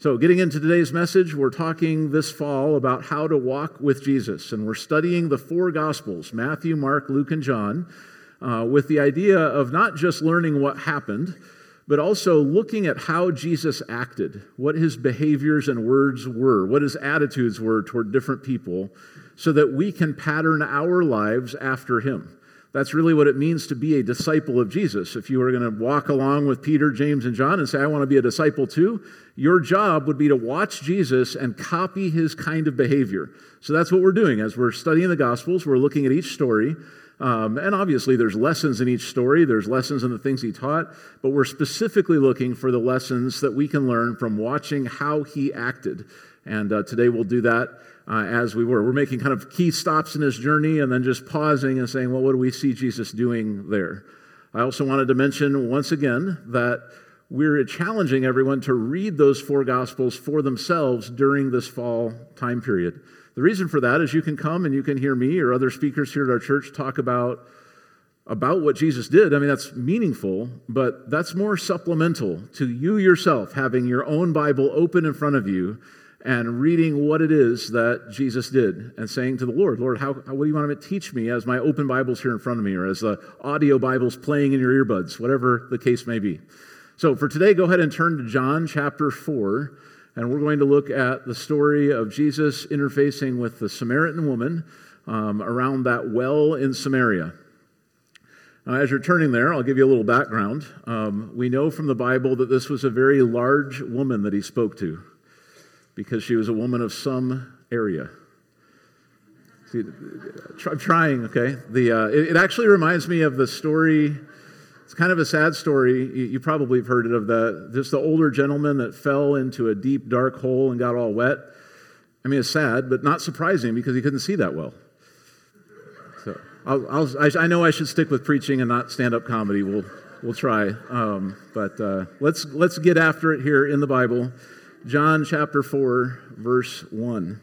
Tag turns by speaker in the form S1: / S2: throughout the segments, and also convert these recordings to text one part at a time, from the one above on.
S1: So getting into today's message, we're talking this fall about how to walk with Jesus. And we're studying the four Gospels, Matthew, Mark, Luke, and John, with the idea of not just learning what happened, but also looking at how Jesus acted, what his behaviors and words were, what his attitudes were toward different people, so that we can pattern our lives after him. That's really what it means to be a disciple of Jesus. If you were going to walk along with Peter, James, and John and say, I want to be a disciple too, your job would be to watch Jesus and copy his kind of behavior. So that's what we're doing. As we're studying the Gospels, we're looking at each story. And obviously there's lessons in each story. There's lessons in the things he taught. But we're specifically looking for the lessons that we can learn from watching how he acted. And today we'll do that as we were. We're making kind of key stops in his journey and then just pausing and saying, well, what do we see Jesus doing there? I also wanted to mention once again that we're challenging everyone to read those four Gospels for themselves during this fall time period. The reason for that is you can come and you can hear me or other speakers here at our church talk about what Jesus did. I mean, that's meaningful, but that's more supplemental to you yourself having your own Bible open in front of you and reading what it is that Jesus did and saying to the Lord, Lord, what do you want to teach me as my open Bible's here in front of me or as the audio Bible's playing in your earbuds, whatever the case may be. So for today, go ahead and turn to John chapter 4, and we're going to look at the story of Jesus interfacing with the Samaritan woman around that well in Samaria. As you're turning there, I'll give you a little background. We know from the Bible that this was a very large woman that he spoke to, because she was a woman of some area. See, I'm trying, okay? It actually reminds me of the story. It's kind of a sad story. You probably have heard it of the older gentleman that fell into a deep, dark hole and got all wet. I mean, it's sad, but not surprising because he couldn't see that well. So I know I should stick with preaching and not stand-up comedy. We'll try, but let's get after it here in the Bible. John chapter 4, verse 1.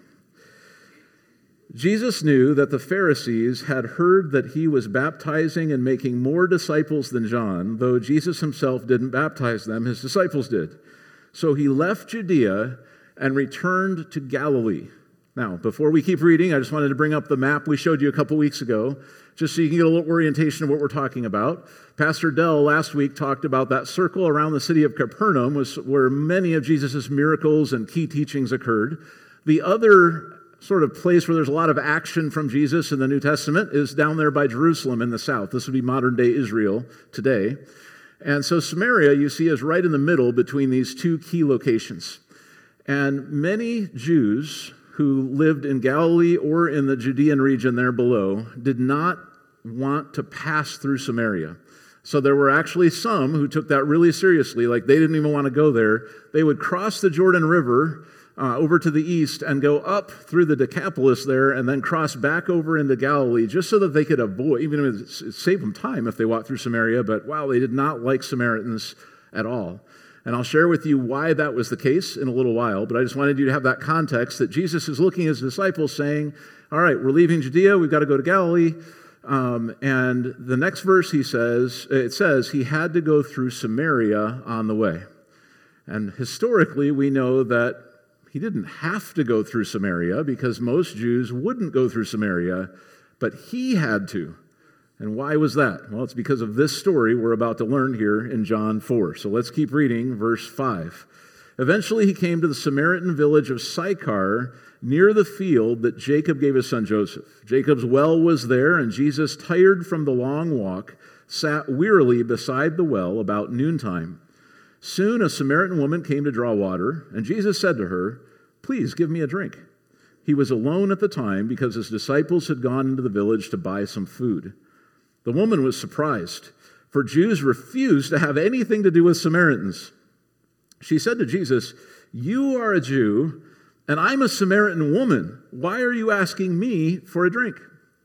S1: Jesus knew that the Pharisees had heard that he was baptizing and making more disciples than John, though Jesus himself didn't baptize them, his disciples did. So he left Judea and returned to Galilee. Now, before we keep reading, I just wanted to bring up the map we showed you a couple weeks ago, just so you can get a little orientation of what we're talking about. Pastor Dell last week talked about that circle around the city of Capernaum, where many of Jesus' miracles and key teachings occurred. The other sort of place where there's a lot of action from Jesus in the New Testament is down there by Jerusalem in the south. This would be modern-day Israel today. And so Samaria, you see, is right in the middle between these two key locations. And many Jews who lived in Galilee or in the Judean region there below did not want to pass through Samaria. So there were actually some who took that really seriously, like they didn't even want to go there. They would cross the Jordan River over to the east and go up through the Decapolis there and then cross back over into Galilee just so that they could avoid, even if it saved them time if they walked through Samaria, but wow, they did not like Samaritans at all. And I'll share with you why that was the case in a little while, but I just wanted you to have that context that Jesus is looking at his disciples saying, all right, we're leaving Judea, we've got to go to Galilee. And the next verse it says he had to go through Samaria on the way. And historically, we know that he didn't have to go through Samaria because most Jews wouldn't go through Samaria, but he had to. And why was that? Well, it's because of this story we're about to learn here in John 4. So let's keep reading verse 5. Eventually he came to the Samaritan village of Sychar, near the field that Jacob gave his son Joseph. Jacob's well was there, and Jesus, tired from the long walk, sat wearily beside the well about noontime. Soon a Samaritan woman came to draw water, and Jesus said to her, "Please give me a drink." He was alone at the time because his disciples had gone into the village to buy some food. The woman was surprised, for Jews refused to have anything to do with Samaritans. She said to Jesus, "You are a Jew, and I'm a Samaritan woman. Why are you asking me for a drink?"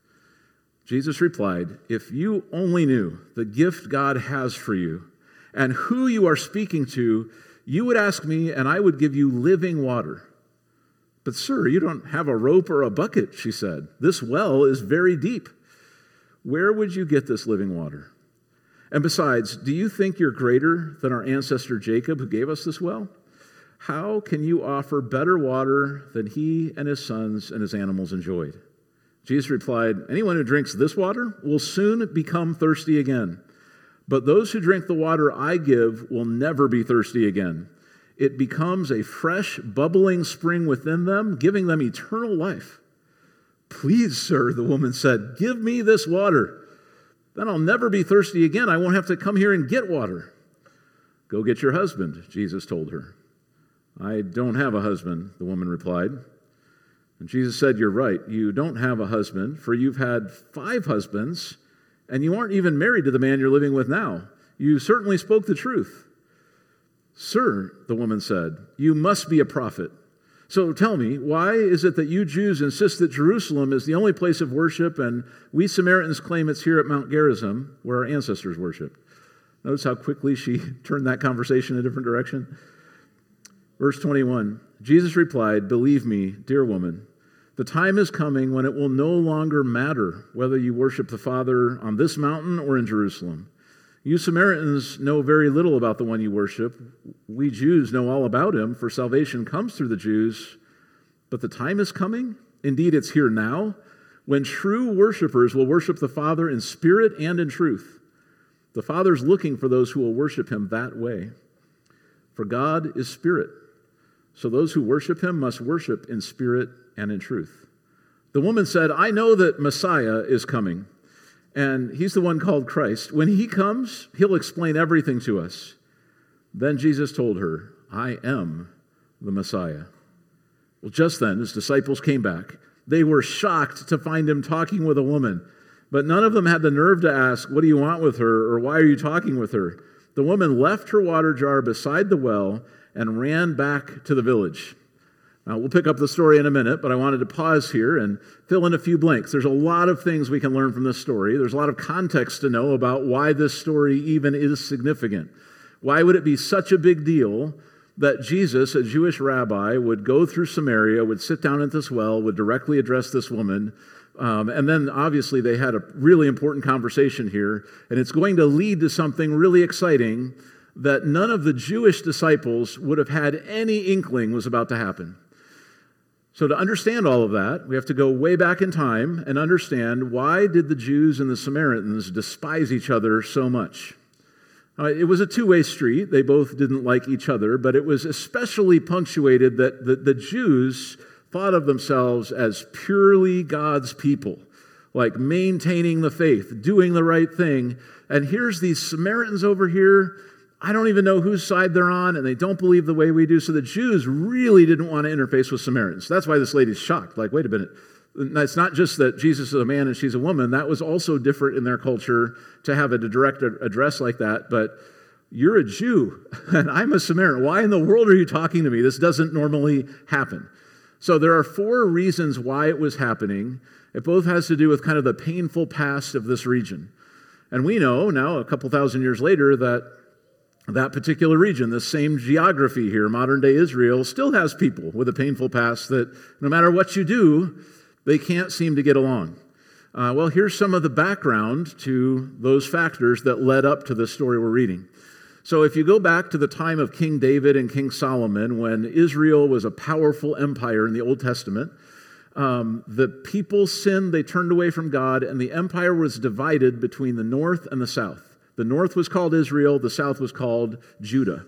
S1: Jesus replied, "If you only knew the gift God has for you and who you are speaking to, you would ask me, and I would give you living water." "But sir, you don't have a rope or a bucket," she said. "This well is very deep. Where would you get this living water? And besides, do you think you're greater than our ancestor Jacob, who gave us this well? How can you offer better water than he and his sons and his animals enjoyed?" Jesus replied, "Anyone who drinks this water will soon become thirsty again. But those who drink the water I give will never be thirsty again. It becomes a fresh, bubbling spring within them, giving them eternal life." "Please, sir," the woman said, "give me this water. Then I'll never be thirsty again. I won't have to come here and get water." "Go get your husband," Jesus told her. "I don't have a husband," the woman replied. And Jesus said, "You're right. You don't have a husband, for you've had 5 husbands, and you aren't even married to the man you're living with now. You certainly spoke the truth." "Sir," the woman said, "you must be a prophet. So tell me, why is it that you Jews insist that Jerusalem is the only place of worship, and we Samaritans claim it's here at Mount Gerizim, where our ancestors worshiped?" Notice how quickly she turned that conversation in a different direction. Verse 21, Jesus replied, "Believe me, dear woman, the time is coming when it will no longer matter whether you worship the Father on this mountain or in Jerusalem. You Samaritans know very little about the one you worship. We Jews know all about him, for salvation comes through the Jews. But the time is coming, indeed it's here now, when true worshipers will worship the Father in spirit and in truth. The Father's looking for those who will worship him that way. For God is spirit, so those who worship him must worship in spirit and in truth." The woman said, "I know that Messiah is coming, and he's the one called Christ. When he comes, he'll explain everything to us." Then Jesus told her, "I am the Messiah." Well, just then, his disciples came back. They were shocked to find him talking with a woman, but none of them had the nerve to ask, "What do you want with her?" or "Why are you talking with her?" The woman left her water jar beside the well and ran back to the village. Now, we'll pick up the story in a minute, but I wanted to pause here and fill in a few blanks. There's a lot of things we can learn from this story. There's a lot of context to know about why this story even is significant. Why would it be such a big deal that Jesus, a Jewish rabbi, would go through Samaria, would sit down at this well, would directly address this woman, and then obviously they had a really important conversation here, and it's going to lead to something really exciting that none of the Jewish disciples would have had any inkling was about to happen. So to understand all of that, we have to go way back in time and understand, why did the Jews and the Samaritans despise each other so much? It was a two-way street. They both didn't like each other, but it was especially punctuated that the Jews thought of themselves as purely God's people, like maintaining the faith, doing the right thing. And here's these Samaritans over here. I don't even know whose side they're on, and they don't believe the way we do. So the Jews really didn't want to interface with Samaritans. That's why this lady's shocked. Like, wait a minute. It's not just that Jesus is a man and she's a woman. That was also different in their culture to have a direct address like that. But you're a Jew, and I'm a Samaritan. Why in the world are you talking to me? This doesn't normally happen. So there are 4 reasons why it was happening. It both has to do with kind of the painful past of this region. And we know now, a couple thousand years later, that particular region, the same geography here, modern-day Israel, still has people with a painful past that no matter what you do, they can't seem to get along. Well, here's some of the background to those factors that led up to this story we're reading. So if you go back to the time of King David and King Solomon, when Israel was a powerful empire in the Old Testament, the people sinned, they turned away from God, and the empire was divided between the north and the south. The north was called Israel, the south was called Judah.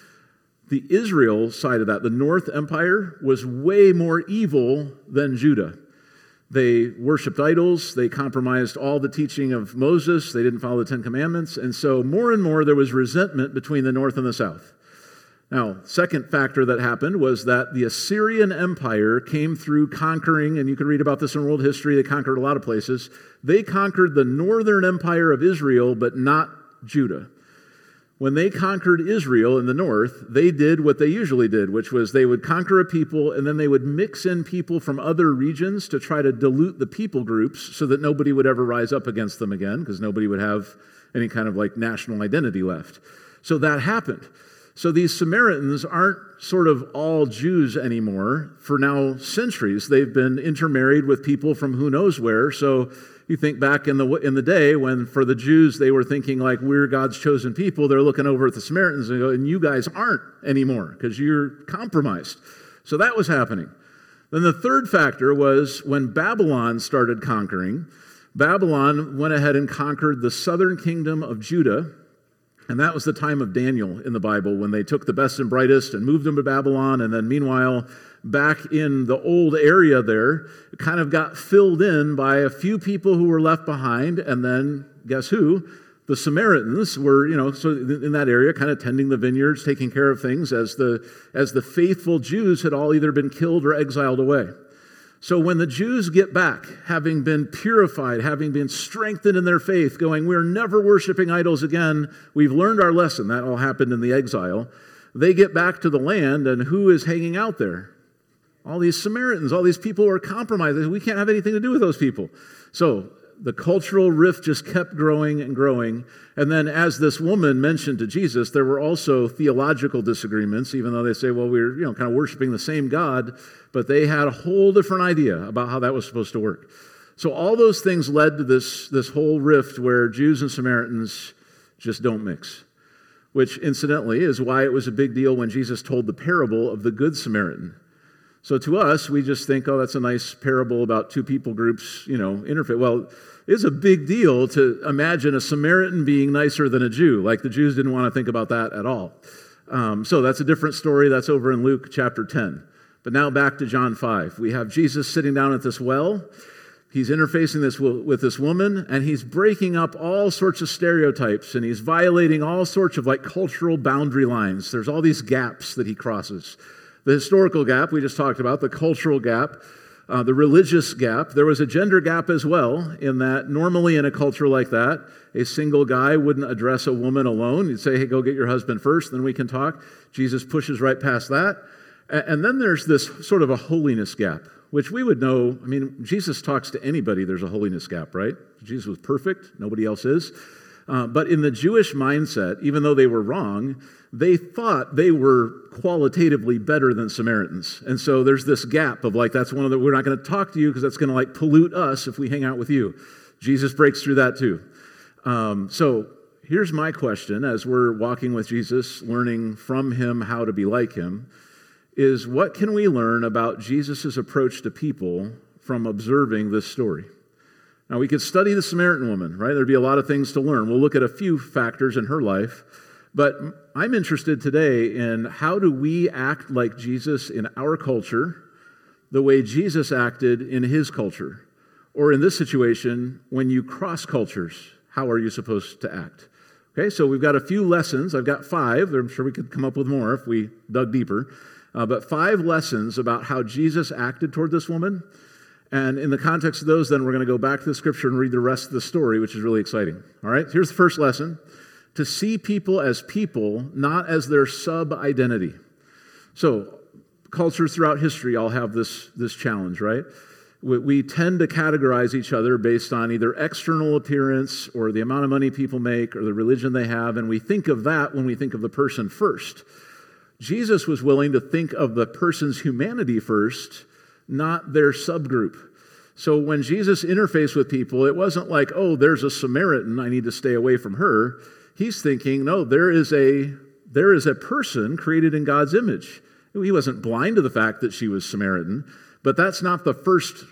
S1: The Israel side of that, the North Empire, was way more evil than Judah. They worshipped idols. They compromised all the teaching of Moses. They didn't follow the 10 Commandments. And so more and more there was resentment between the north and the south. Now, second factor that happened was that the Assyrian Empire came through conquering, and you can read about this in world history. They conquered a lot of places. They conquered the northern empire of Israel, but not Judah. When they conquered Israel in the north, they did what they usually did, which was they would conquer a people, and then they would mix in people from other regions to try to dilute the people groups so that nobody would ever rise up against them again, because nobody would have any kind of like national identity left. So that happened. So these Samaritans aren't sort of all Jews anymore. For now centuries, they've been intermarried with people from who knows where. So you think back in the day when for the Jews, they were thinking like, we're God's chosen people. They're looking over at the Samaritans and go, and you guys aren't anymore because you're compromised. So that was happening. Then the third factor was when Babylon started conquering. Babylon went ahead and conquered the southern kingdom of Judah. And that was the time of Daniel in the Bible when they took the best and brightest and moved them to Babylon. And then meanwhile, back in the old area there, it kind of got filled in by a few people who were left behind. And then guess who? The Samaritans were, so in that area, kind of tending the vineyards, taking care of things as the faithful Jews had all either been killed or exiled away. So when the Jews get back, having been purified, having been strengthened in their faith, going, we're never worshiping idols again, we've learned our lesson, that all happened in the exile, they get back to the land, and who is hanging out there? All these Samaritans, all these people who are compromised. We can't have anything to do with those people. So the cultural rift just kept growing and growing. And then as this woman mentioned to Jesus, there were also theological disagreements, even though they say, well, we're kind of worshiping the same God, but they had a whole different idea about how that was supposed to work. So all those things led to this whole rift where Jews and Samaritans just don't mix, which incidentally is why it was a big deal when Jesus told the parable of the Good Samaritan. So to us, we just think, oh, that's a nice parable about two people groups, interface. Well, it's a big deal to imagine a Samaritan being nicer than a Jew. Like the Jews didn't want to think about that at all. So that's a different story. That's over in Luke chapter 10. But now back to John 5. We have Jesus sitting down at this well. He's interfacing with this woman, and he's breaking up all sorts of stereotypes, and he's violating all sorts of cultural boundary lines. There's all these gaps that he crosses. The historical gap we just talked about, the cultural gap, the religious gap. There was a gender gap as well, in that normally in a culture like that, a single guy wouldn't address a woman alone. He'd say, hey, go get your husband first, then we can talk. Jesus pushes right past that. And then there's this sort of a holiness gap, which we would know. I mean, Jesus talks to anybody, there's a holiness gap, right? Jesus was perfect, nobody else is. But in the Jewish mindset, even though they were wrong, they thought they were qualitatively better than Samaritans. And so there's this gap of that's one of we're not going to talk to you because that's going to pollute us if we hang out with you. Jesus breaks through that too. So here's my question as we're walking with Jesus, learning from him how to be like him, is what can we learn about Jesus' approach to people from observing this story? Now, we could study the Samaritan woman, right? There'd be a lot of things to learn. We'll look at a few factors in her life, but I'm interested today in how do we act like Jesus in our culture, the way Jesus acted in his culture, or in this situation, when you cross cultures, how are you supposed to act? Okay, so we've got a few lessons. I've got 5. I'm sure we could come up with more if we dug deeper. But 5 lessons about how Jesus acted toward this woman. And in the context of those, then we're going to go back to the scripture and read the rest of the story, which is really exciting. All right, here's the first lesson. To see people as people, not as their sub-identity. So cultures throughout history all have this challenge, right? We tend to categorize each other based on either external appearance or the amount of money people make or the religion they have, and we think of that when we think of the person first. Jesus was willing to think of the person's humanity first, not their subgroup. So when Jesus interfaced with people, it wasn't like, oh, there's a Samaritan, I need to stay away from her. He's thinking, no, there is a person created in God's image. He wasn't blind to the fact that she was Samaritan, but that's not the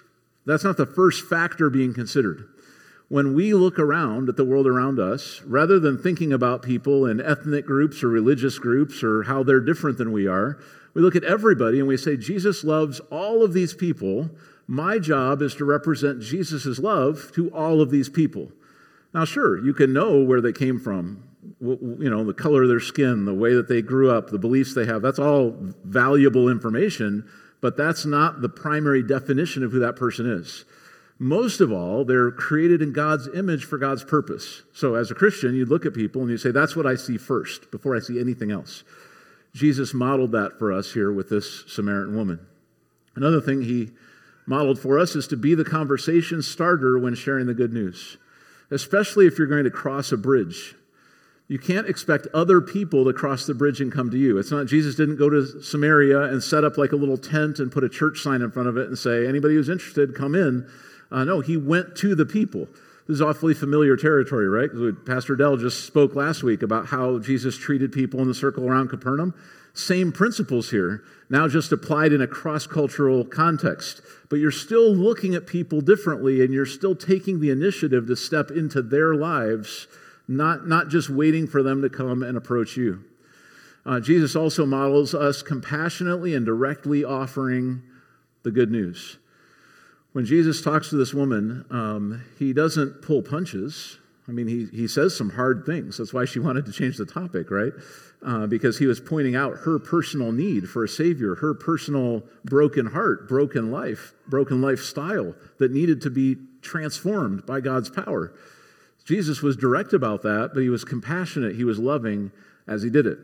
S1: first factor being considered. When we look around at the world around us, rather than thinking about people in ethnic groups or religious groups or how they're different than we are, we look at everybody and we say, Jesus loves all of these people. My job is to represent Jesus' love to all of these people. Now, sure, you can know where they came from, the color of their skin, the way that they grew up, the beliefs they have. That's all valuable information, but that's not the primary definition of who that person is. Most of all, they're created in God's image for God's purpose. So as a Christian, you look at people and you say, that's what I see first, before I see anything else. Jesus modeled that for us here with this Samaritan woman. Another thing he modeled for us is to be the conversation starter when sharing the good news, especially if you're going to cross a bridge. You can't expect other people to cross the bridge and come to you. It's not, Jesus didn't go to Samaria and set up like a little tent and put a church sign in front of it and say, anybody who's interested, come in. No, he went to the people. This is awfully familiar territory, right? Pastor Dell just spoke last week about how Jesus treated people in the circle around Capernaum. Same principles here, now just applied in a cross-cultural context. But you're still looking at people differently, and you're still taking the initiative to step into their lives, not just waiting for them to come and approach you. Jesus also models us compassionately and directly offering the good news. When Jesus talks to this woman, he doesn't pull punches. I mean, he says some hard things. That's why she wanted to change the topic, right? Because he was pointing out her personal need for a Savior, her personal broken heart, broken lifestyle that needed to be transformed by God's power. Jesus was direct about that, but he was compassionate, he was loving as he did it.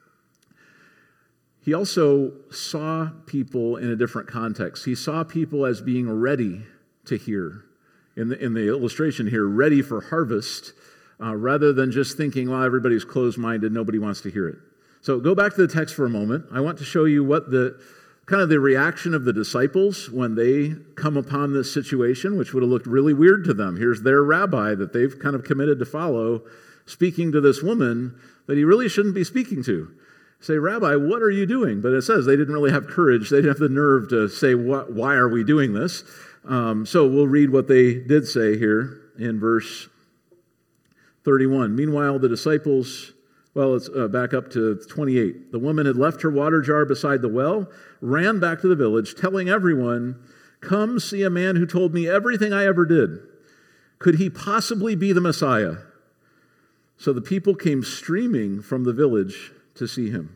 S1: He also saw people in a different context. He saw people as being ready to hear. In the illustration here, ready for harvest, rather than just thinking, well, everybody's closed-minded, nobody wants to hear it. So go back to the text for a moment. I want to show you what the reaction of the disciples when they come upon this situation, which would have looked really weird to them. Here's their rabbi that they've kind of committed to follow, speaking to this woman that he really shouldn't be speaking to. Say, Rabbi, what are you doing? But it says they didn't really have courage. They didn't have the nerve to say, why are we doing this? So we'll read what they did say here in verse 31. Meanwhile, the disciples, let's back up to 28. The woman had left her water jar beside the well, ran back to the village, telling everyone, come see a man who told me everything I ever did. Could he possibly be the Messiah? So the people came streaming from the village to see him.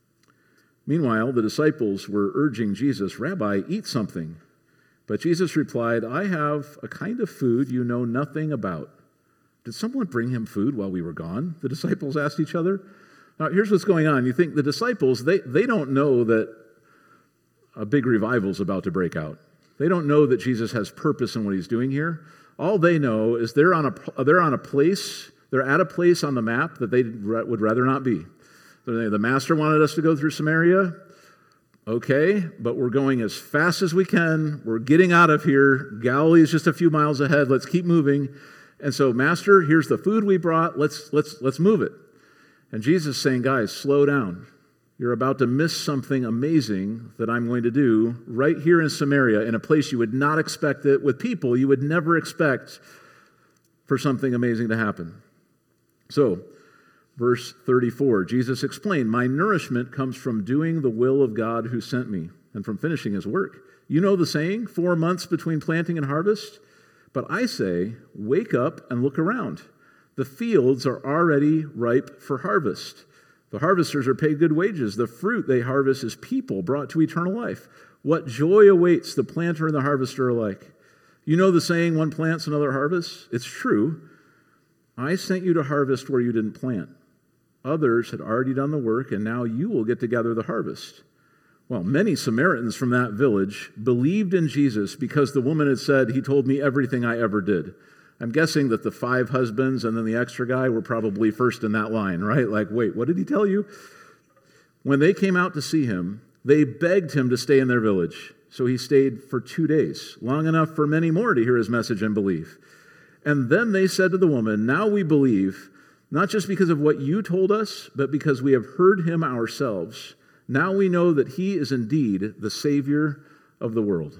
S1: Meanwhile, the disciples were urging Jesus, Rabbi, eat something. But Jesus replied, I have a kind of food you know nothing about. Did someone bring him food while we were gone? The disciples asked each other. Now, here's what's going on. You think the disciples, they don't know that a big revival is about to break out. They don't know that Jesus has purpose in what he's doing here. All they know is they're at a place on the map that they would rather not be. The master wanted us to go through Samaria. Okay, but we're going as fast as we can. We're getting out of here. Galilee is just a few miles ahead. Let's keep moving. And so, Master, here's the food we brought. Let's move it. And Jesus is saying, guys, slow down. You're about to miss something amazing that I'm going to do right here in Samaria, in a place you would not expect it, with people you would never expect for something amazing to happen. So, verse 34, Jesus explained, my nourishment comes from doing the will of God who sent me and from finishing his work. You know the saying, 4 months between planting and harvest? But I say, wake up and look around. The fields are already ripe for harvest. The harvesters are paid good wages. The fruit they harvest is people brought to eternal life. What joy awaits the planter and the harvester alike. You know the saying, one plants, another harvests? It's true. I sent you to harvest where you didn't plant. Others had already done the work, and now you will get to gather the harvest. Well, many Samaritans from that village believed in Jesus because the woman had said, he told me everything I ever did. I'm guessing that the 5 husbands and then the extra guy were probably first in that line, right? Like, wait, what did he tell you? When they came out to see him, they begged him to stay in their village. So he stayed for 2 days, long enough for many more to hear his message and believe. And then they said to the woman, now we believe, not just because of what you told us, but because we have heard him ourselves. Now we know that he is indeed the Savior of the world.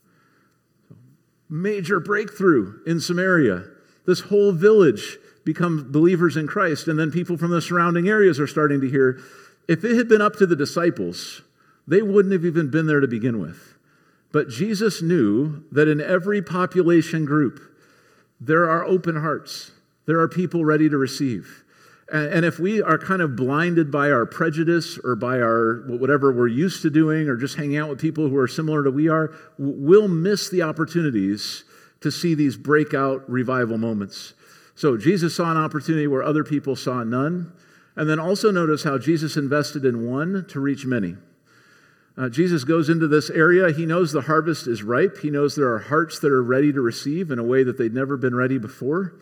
S1: Major breakthrough in Samaria. This whole village becomes believers in Christ, and then people from the surrounding areas are starting to hear. If it had been up to the disciples, they wouldn't have even been there to begin with. But Jesus knew that in every population group, there are open hearts. There are people ready to receive. And if we are kind of blinded by our prejudice or by our whatever we're used to doing or just hanging out with people who are similar to we are, we'll miss the opportunities to see these breakout revival moments. So Jesus saw an opportunity where other people saw none. And then also notice how Jesus invested in one to reach many. Jesus goes into this area. He knows the harvest is ripe. He knows there are hearts that are ready to receive in a way that they'd never been ready before.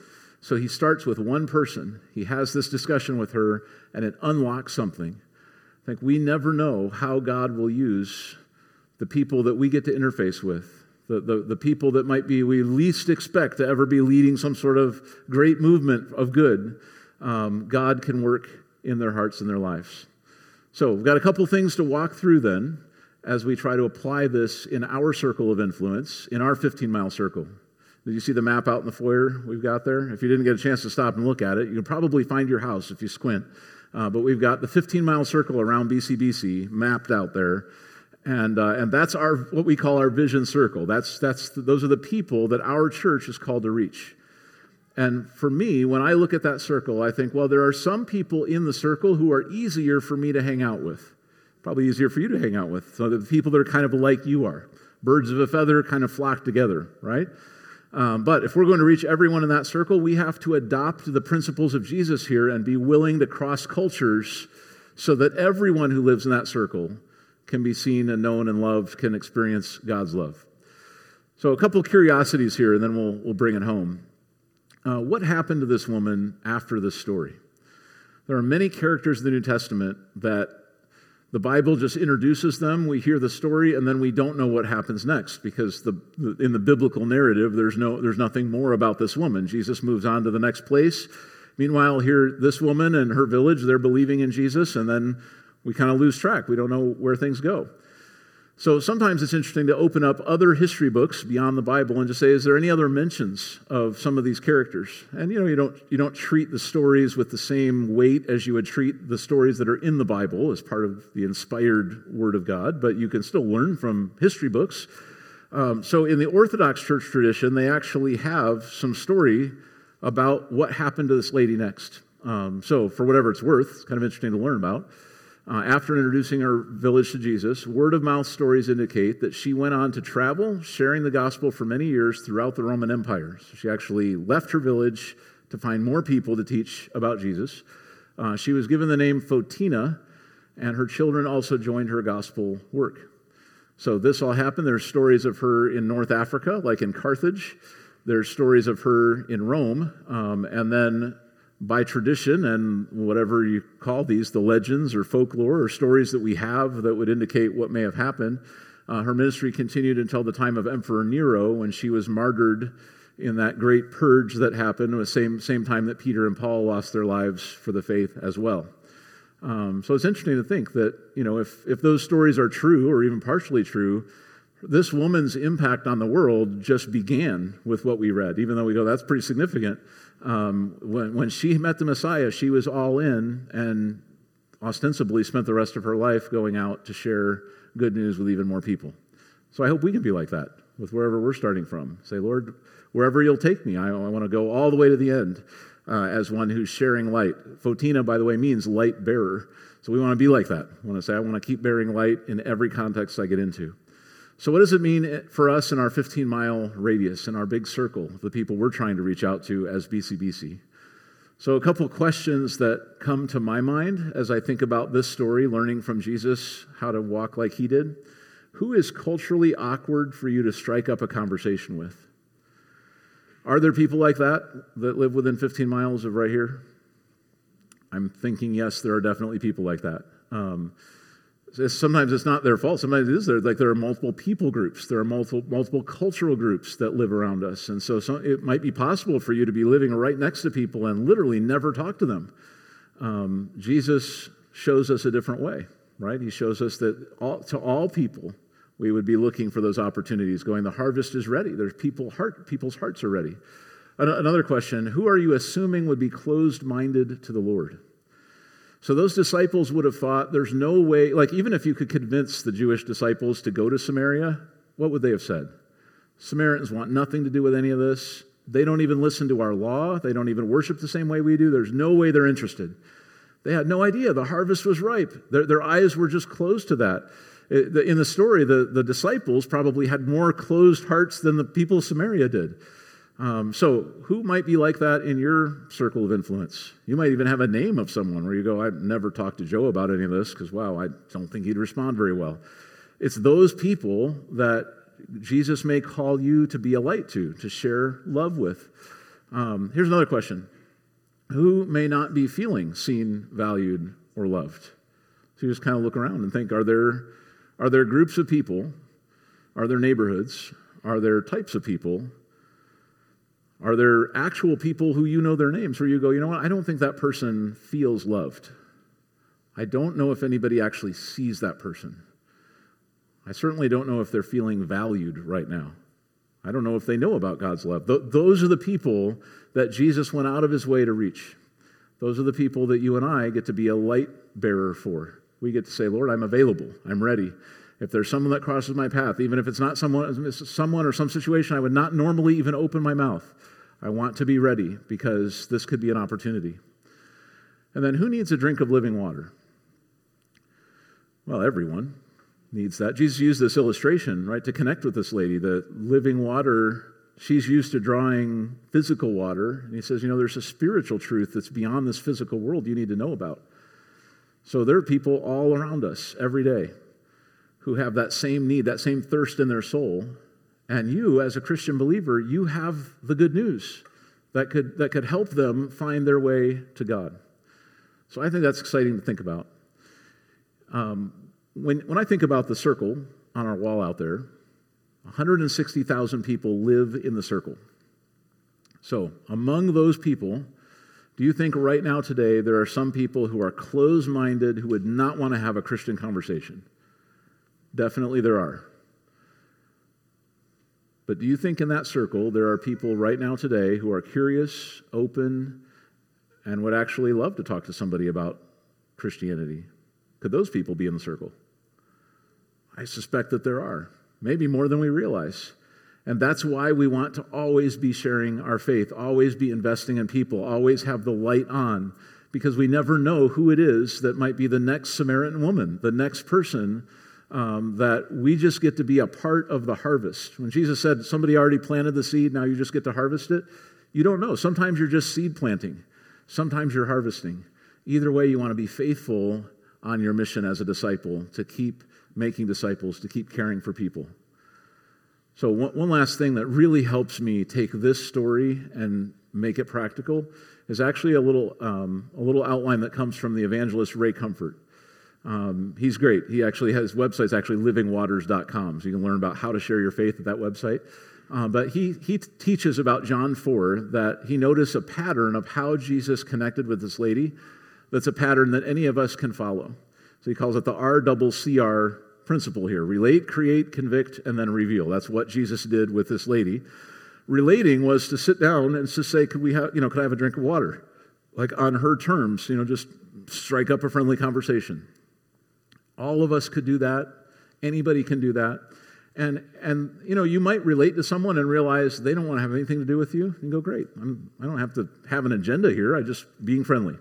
S1: So he starts with one person. He has this discussion with her, and it unlocks something. I think we never know how God will use the people that we get to interface with, the people that might be we least expect to ever be leading some sort of great movement of good. God can work in their hearts and their lives. So we've got a couple things to walk through then as we try to apply this in our circle of influence, in our 15-mile circle. Did you see the map out in the foyer we've got there? If you didn't get a chance to stop and look at it, you can probably find your house if you squint. But we've got the 15-mile circle around BCBC mapped out there. And that's what we call our vision circle. Those are the people that our church is called to reach. And for me, when I look at that circle, I think, well, there are some people in the circle who are easier for me to hang out with. Probably easier for you to hang out with. So the people that are kind of like you are. Birds of a feather kind of flock together, right? But if we're going to reach everyone in that circle, we have to adopt the principles of Jesus here and be willing to cross cultures so that everyone who lives in that circle can be seen and known and loved, can experience God's love. So a couple curiosities here, and then we'll bring it home. What happened to this woman after this story? There are many characters in the New Testament that the Bible just introduces them, we hear the story, and then we don't know what happens next because in the biblical narrative, there's nothing more about this woman. Jesus moves on to the next place. Meanwhile, here, this woman and her village, they're believing in Jesus, and then we kind of lose track. We don't know where things go. So sometimes it's interesting to open up other history books beyond the Bible and just say, is there any other mentions of some of these characters? And you don't treat the stories with the same weight as you would treat the stories that are in the Bible as part of the inspired Word of God, but you can still learn from history books. So in the Orthodox church tradition, they actually have some story about what happened to this lady next. So for whatever it's worth, it's kind of interesting to learn about. After introducing her village to Jesus, word-of-mouth stories indicate that she went on to travel, sharing the gospel for many years throughout the Roman Empire. So she actually left her village to find more people to teach about Jesus. She was given the name Photina, and her children also joined her gospel work. So this all happened. There's stories of her in North Africa, like in Carthage. There's stories of her in Rome, and then by tradition and whatever you call these, the legends or folklore or stories that we have that would indicate what may have happened, her ministry continued until the time of Emperor Nero when she was martyred in that great purge that happened at the same time that Peter and Paul lost their lives for the faith as well. So it's interesting to think that, if those stories are true or even partially true, this woman's impact on the world just began with what we read, even though we go, that's pretty significant. When she met the Messiah, she was all in and ostensibly spent the rest of her life going out to share good news with even more people. So I hope we can be like that with wherever we're starting from. Say, Lord, wherever you'll take me, I want to go all the way to the end as one who's sharing light. Photina, by the way, means light bearer. So we want to be like that. I want to keep bearing light in every context I get into. So what does it mean for us in our 15-mile radius, in our big circle, the people we're trying to reach out to as BCBC? So a couple questions that come to my mind as I think about this story, learning from Jesus how to walk like he did. Who is culturally awkward for you to strike up a conversation with? Are there people like that live within 15 miles of right here? I'm thinking, yes, there are definitely people like that. Sometimes it's not their fault. Sometimes it is there are multiple people groups. There are multiple cultural groups that live around us. And so it might be possible for you to be living right next to people and literally never talk to them. Jesus shows us a different way, right? He shows us that to all people, we would be looking for those opportunities, going, the harvest is ready. There's people's hearts are ready. Another question, who are you assuming would be closed-minded to the Lord? So those disciples would have thought there's no way, even if you could convince the Jewish disciples to go to Samaria, what would they have said? Samaritans want nothing to do with any of this. They don't even listen to our law. They don't even worship the same way we do. There's no way they're interested. They had no idea the harvest was ripe. Their eyes were just closed to that. In the story, the disciples probably had more closed hearts than the people of Samaria did. So who might be like that in your circle of influence? You might even have a name of someone where you go, I've never talked to Joe about any of this because, wow, I don't think he'd respond very well. It's those people that Jesus may call you to be a light to share love with. Here's another question. Who may not be feeling seen, valued, or loved? So you just kind of look around and think, are there groups of people? Are there neighborhoods? Are there types of people? Are there actual people who you know their names where you go, you know what, I don't think that person feels loved. I don't know if anybody actually sees that person. I certainly don't know if they're feeling valued right now. I don't know if they know about God's love. Those are the people that Jesus went out of his way to reach. Those are the people that you and I get to be a light bearer for. We get to say, Lord, I'm available. I'm ready. If there's someone that crosses my path, even if it's not someone or some situation I would not normally even open my mouth, I want to be ready because this could be an opportunity. And then who needs a drink of living water? Well, everyone needs that. Jesus used this illustration, right, to connect with this lady. The living water, she's used to drawing physical water. And he says, there's a spiritual truth that's beyond this physical world you need to know about. So there are people all around us every day who have that same need, that same thirst in their soul. And you, as a Christian believer, you have the good news that could help them find their way to God. So I think that's exciting to think about. When I think about the circle on our wall out there, 160,000 people live in the circle. So among those people, do you think right now today there are some people who are closed-minded who would not want to have a Christian conversation? Definitely there are. But do you think in that circle there are people right now today who are curious, open, and would actually love to talk to somebody about Christianity? Could those people be in the circle? I suspect that there are, maybe more than we realize. And that's why we want to always be sharing our faith, always be investing in people, always have the light on, because we never know who it is that might be the next Samaritan woman, the next person that we just get to be a part of the harvest. When Jesus said, somebody already planted the seed, now you just get to harvest it, you don't know. Sometimes you're just seed planting. Sometimes you're harvesting. Either way, you want to be faithful on your mission as a disciple, to keep making disciples, to keep caring for people. So one last thing that really helps me take this story and make it practical is actually a little outline that comes from the evangelist Ray Comfort. He's great. He actually has websites, livingwaters.com, so you can learn about how to share your faith at that website. But he teaches about John 4 that he noticed a pattern of how Jesus connected with this lady that's a pattern that any of us can follow. So he calls it the RCCR principle here. Relate, create, convict, and then reveal. That's what Jesus did with this lady. Relating was to sit down and to say, could I have a drink of water? Like on her terms, just strike up a friendly conversation. All of us could do that. Anybody can do that. And you might relate to someone and realize they don't want to have anything to do with you. And go, great. I don't have to have an agenda here. I'm just being friendly.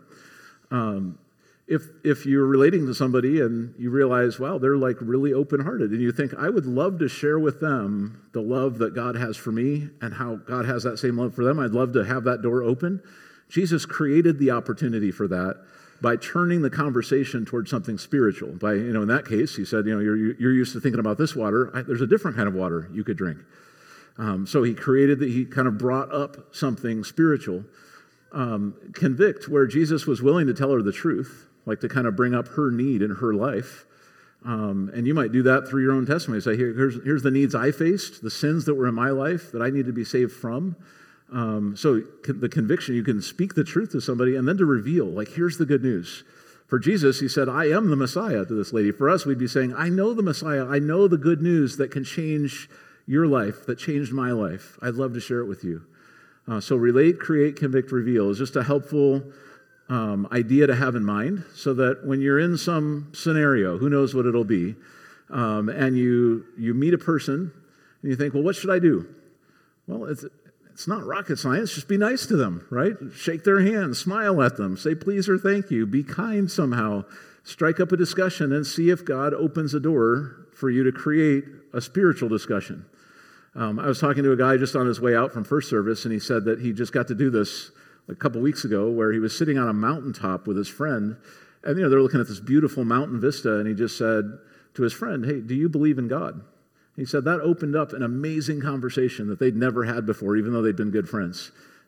S1: If you're relating to somebody and you realize, wow, they're like really open-hearted, and you think, I would love to share with them the love that God has for me and how God has that same love for them. I'd love to have that door open. Jesus created the opportunity for that by turning the conversation towards something spiritual. By, in that case, he said, you're used to thinking about this water. There's a different kind of water you could drink. So he kind of brought up something spiritual. Convict, where Jesus was willing to tell her the truth, like to kind of bring up her need in her life. And you might do that through your own testimony. Say, here's the needs I faced, the sins that were in my life that I need to be saved from. So the conviction, you can speak the truth to somebody and then to reveal, like, here's the good news. For Jesus, he said, I am the Messiah to this lady. For us, we'd be saying, I know the Messiah. I know the good news that can change your life, that changed my life. I'd love to share it with you. So relate, create, convict, reveal is just a helpful idea to have in mind so that when you're in some scenario, who knows what it'll be, and you meet a person and you think, well, what should I do? Well, it's not rocket science. Just be nice to them, right? Shake their hand, smile at them, say please or thank you, be kind somehow, strike up a discussion and see if God opens a door for you to create a spiritual discussion. I was talking to a guy just on his way out from first service, and he said that he just got to do this a couple weeks ago where he was sitting on a mountaintop with his friend, and they're looking at this beautiful mountain vista, and he just said to his friend, hey, do you believe in God? He said that opened up an amazing conversation that they'd never had before, even though they'd been good friends.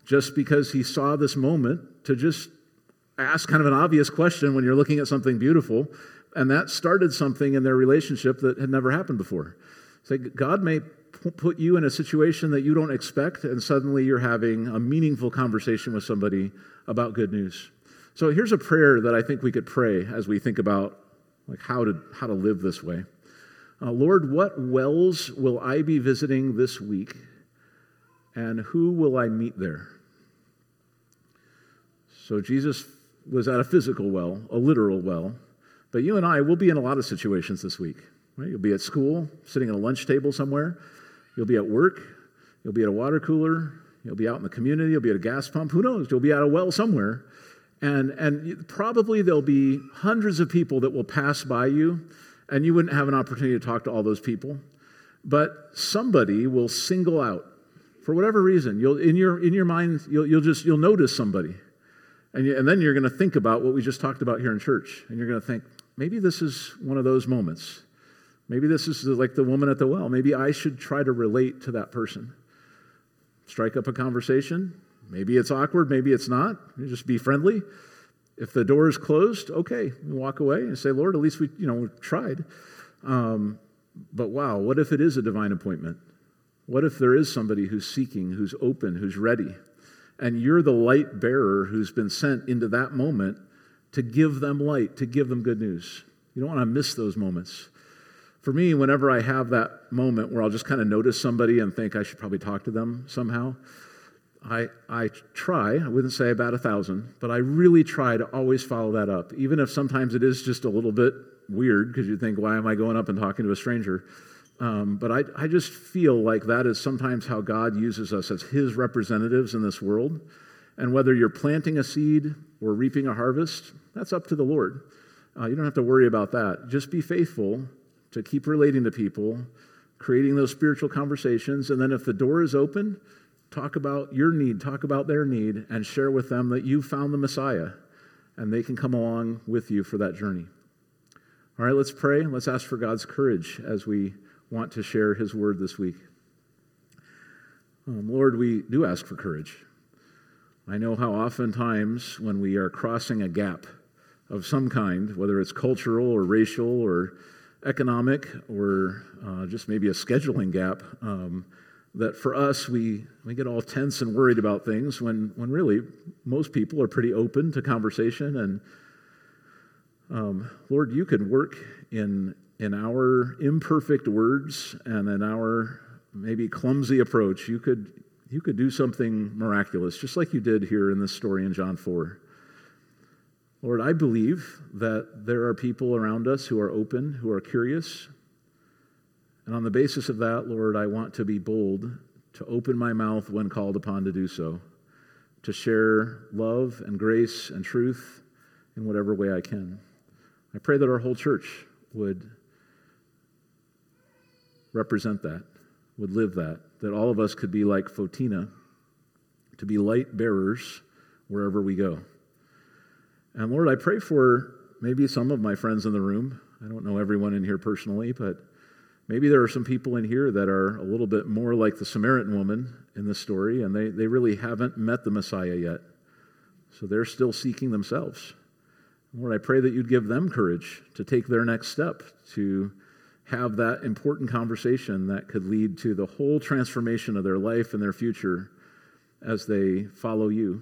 S1: just because he saw this moment to just ask kind of an obvious question when you're looking at something beautiful, and that started something in their relationship that had never happened before. So God may put you in a situation that you don't expect, and suddenly you're having a meaningful conversation with somebody about good news. So here's a prayer that I think we could pray as we think about like how to live this way. Lord, what wells will I be visiting this week, and who will I meet there? So Jesus was at a physical well, a literal well, but you and I will be in a lot of situations this week. Right? You'll be at school, sitting at a lunch table somewhere. You'll be at work. You'll be at a water cooler. You'll be out in the community. You'll be at a gas pump. Who knows? You'll be at a well somewhere. And probably there'll be hundreds of people that will pass by you, and you wouldn't have an opportunity to talk to all those people. But somebody will single out, for whatever reason. In your mind, you'll notice somebody. And then you're going to think about what we just talked about here in church. And you're going to think, maybe this is one of those moments. Maybe this is like the woman at the well. Maybe I should try to relate to that person. Strike up a conversation. Maybe it's awkward, maybe it's not. You just be friendly. If the door is closed, okay, you walk away and say, Lord, at least we tried. But wow, what if it is a divine appointment? What if there is somebody who's seeking, who's open, who's ready, and you're the light bearer who's been sent into that moment to give them light, to give them good news? You don't want to miss those moments. For me, whenever I have that moment where I'll just kind of notice somebody and think I should probably talk to them somehow, I try, I wouldn't say about 1,000, but I really try to always follow that up, even if sometimes it is just a little bit weird because you think, why am I going up and talking to a stranger? But I just feel like that is sometimes how God uses us as his representatives in this world. And whether you're planting a seed or reaping a harvest, that's up to the Lord. You don't have to worry about that. Just be faithful to keep relating to people, creating those spiritual conversations, and then if the door is open, talk about your need, talk about their need, and share with them that you found the Messiah, and they can come along with you for that journey. All right, let's pray. Let's ask for God's courage as we want to share his word this week. Lord, we do ask for courage. I know how oftentimes when we are crossing a gap of some kind, whether it's cultural or racial or economic or just maybe a scheduling gap, that for us, we get all tense and worried about things when really most people are pretty open to conversation. And Lord, you could work in our imperfect words and in our maybe clumsy approach. You could do something miraculous, just like you did here in this story in John 4. Lord, I believe that there are people around us who are open, who are curious. And on the basis of that, Lord, I want to be bold, to open my mouth when called upon to do so, to share love and grace and truth in whatever way I can. I pray that our whole church would represent that, would live that all of us could be like Photina, to be light bearers wherever we go. And Lord, I pray for maybe some of my friends in the room. I don't know everyone in here personally, but maybe there are some people in here that are a little bit more like the Samaritan woman in this story, and they really haven't met the Messiah yet. So they're still seeking themselves. Lord, I pray that you'd give them courage to take their next step, to have that important conversation that could lead to the whole transformation of their life and their future as they follow you.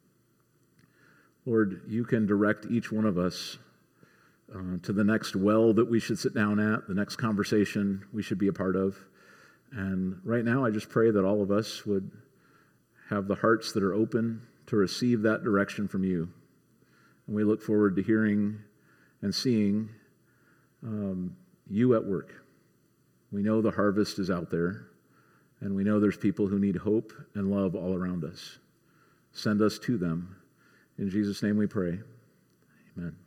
S1: Lord, you can direct each one of us to the next well that we should sit down at, the next conversation we should be a part of. And right now, I just pray that all of us would have the hearts that are open to receive that direction from you. And we look forward to hearing and seeing you at work. We know the harvest is out there, and we know there's people who need hope and love all around us. Send us to them. In Jesus' name we pray. Amen.